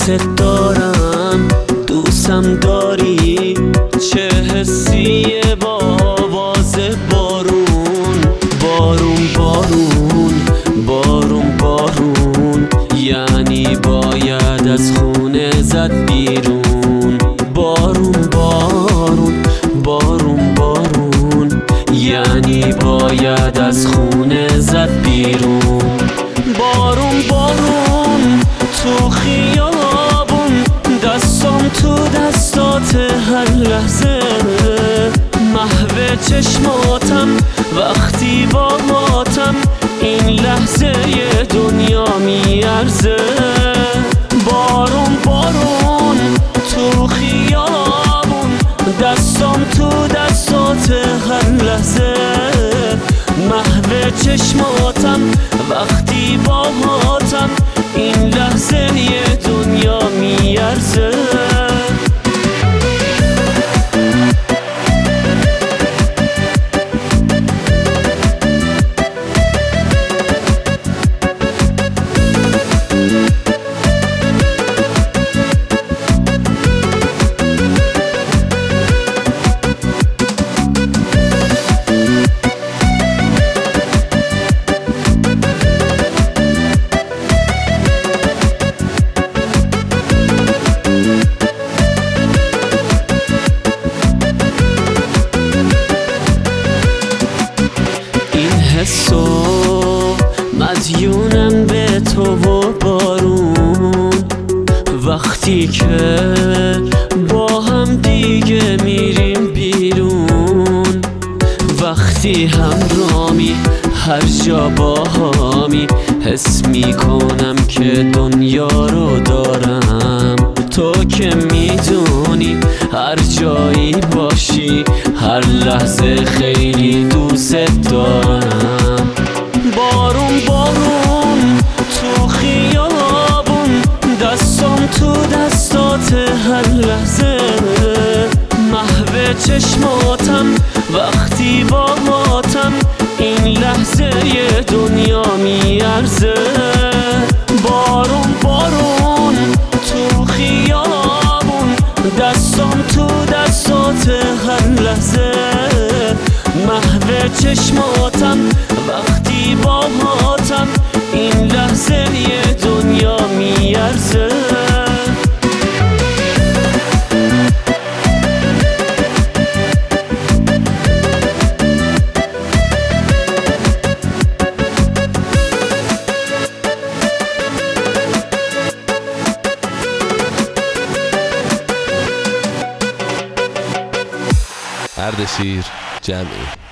دوست دارم، دوستم داری. چه حسیه با آواز بارون، بارون بارون بارون بارون، یعنی باید از خونه زد بیرون. بارون بارون بارون بارون، یعنی باید از خونه زد بیرون. بارون بارون تو خیابون، دستم تو دستات هر لحظه. محو چشماتم وقتی با ماتم، این لحظه دنیا میارزه. بارون بارون تو خیابون، دستم تو دستات هر لحظه. محو چشماتم وقتی با ماتم، این لحظه دنیا میارزه. حسو مدیونم به تو و بارون، وقتی که با هم دیگه میریم بیرون. وقتی همرامی هر جا با همی، حس میکنم که دنیا رو دارم. تو که میدونی هر جایی باشی، هر لحظه خیلی دوست دارم. بارون بارون تو خیابون، دستم تو دستات هر لحظه. محو چشماتم وقتی با ماتم، این لحظه دنیا میارزه. بارون بارون تو خیابون، دستم تو دستات هر لحظه. محو چشماتم وقتی با ماتم، این لحظه دنیا میارزه. اردشیر جمعی.